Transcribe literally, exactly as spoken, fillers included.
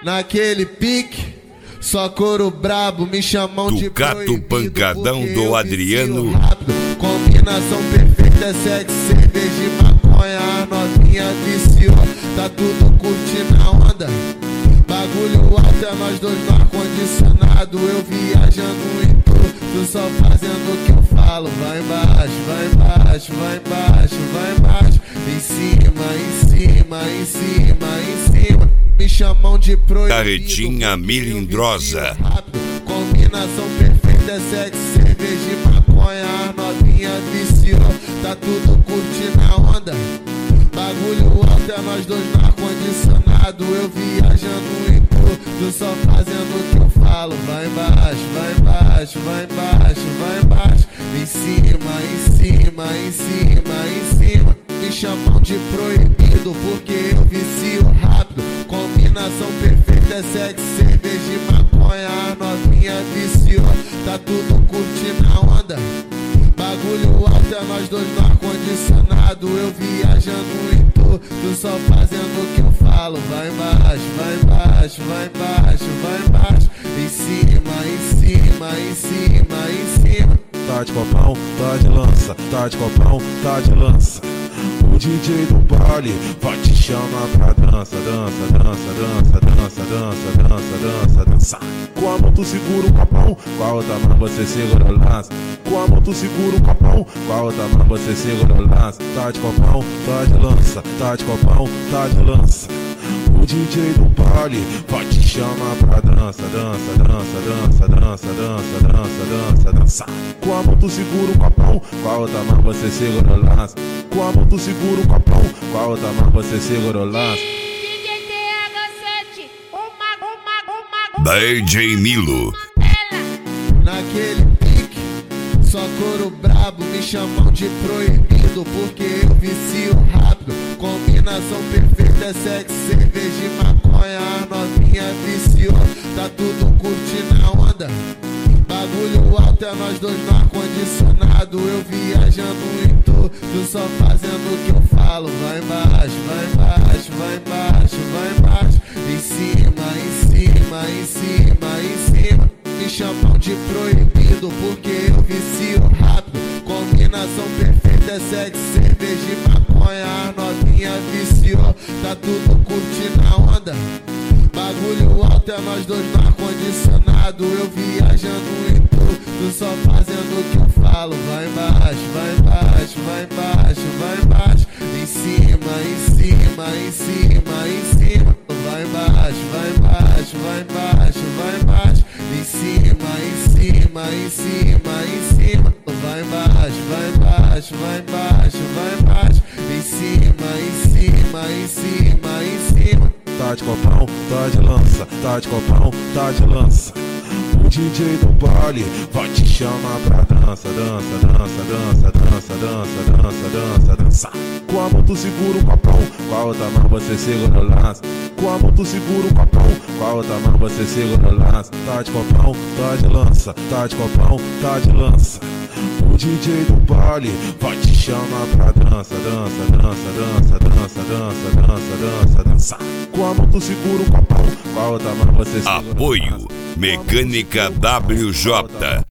Naquele pique, só couro brabo, me chamam de Ducato Pancadão do Adriano. Rápido, combinação perfeita, é sexo, cerveja e maconha. A novinha viciou, tá tudo curtindo a onda. Bagulho alto, é nós dois no ar-condicionado. Eu viajando em tu, tu só fazendo o que eu falo. Vai embaixo, vai embaixo, vai embaixo, vai embaixo. Em cima, em cima, em cima, em cima. Me chamam de proibido. Carretinha melindrosa. Rápido, combinação perfeita, é sexo, cerveja e maconha. A novinha viciou, tá tudo curtindo a onda. Bagulho alto, é nós dois no ar-condicionado. Eu viajando em tu, tu só fazendo o que eu falo. Vai embaixo, vai embaixo, vai embaixo, vai embaixo. Em cima, em cima, em cima, em cima. Me chamam de proibido porque eu vicio rápido. Combinação perfeita, é sexo, cerveja e maconha. A novinha viciou, tá tudo curtindo a onda. Bagulho alto, é nós dois no ar-condicionado. Eu viajando em tu, tu só fazendo o que eu falo. Vai embaixo, vai embaixo, vai embaixo, vai embaixo. Em cima, em cima, em cima, em cima. Tá de copão, tá de lança, tá de copão, tá de lança. O D J do baile vai te chamar pra dança, dança, dança, dança, dança, dança, dança, dança, dança. Com a mão tu segura o copão, com a outra mão você segura o lance. Com a mão tu segura o copão, com a outra mão você segura o lance. Tá de copão, tá de lança, tá de copão, tá de lança. O D J do baile vai te chamar pra dança, dança, dança, dança, dança, dança, dança, dança, dança. Com a mão tu segura o copão, com a outra mão você segura o lance. Com a mão tu segura o copão, com a outra mão você segura o lance. D J Milo. Naquele pique, só couro brabo, me chamam de proibido porque eu vicio rápido. Combinação perfeita, é sexo, cerveja e maconha. A novinha viciou, tá tudo curtindo a onda. Bagulho alto, é nós dois no ar-condicionado. Eu viajando em tu, tu só fazendo o que eu falo. Vai embaixo, vai embaixo, vai embaixo, vai embaixo. Em cima, em cima, em cima, em cima. Me chamam de proibido porque eu vicio rápido. Combinação perfeita, é sexo, cerveja e maconha. A novinha viciou, tá tudo curtindo a onda. Bagulho alto, é nós dois no ar-condicionado. Eu viajando em tu, tu só fazendo o que eu falo. Vai embaixo, vai embaixo, vai embaixo, vai embaixo. Em cima, em cima, em cima, em cima. Vai embaixo, vai embaixo, vai embaixo, vai embaixo. Em cima, em cima, em cima, em cima. Vai embaixo, vai embaixo, vai embaixo, vai embaixo. Em cima, em cima, em cima, em cima. Tá de copão, tá de lança, tá de copão, tá de lança. O D J do baile vai te chamar pra dança, dança, dança, dança, dança, dança, dança, dança, dança. Com a mão tu segura o copão, com a outra mão você segura o lance. Com a mão tu segura o copão, com a outra mão você segura o lance. Tá de copão, tá de lança, tá de copão, tá de lança. O D J do baile vai te chamar pra dança, dança, dança, dança, dança, dança, dança, dança, dança. Com a mão tu segura o copão, com a outra mão você segura o lance. Apoio Mecânica W J.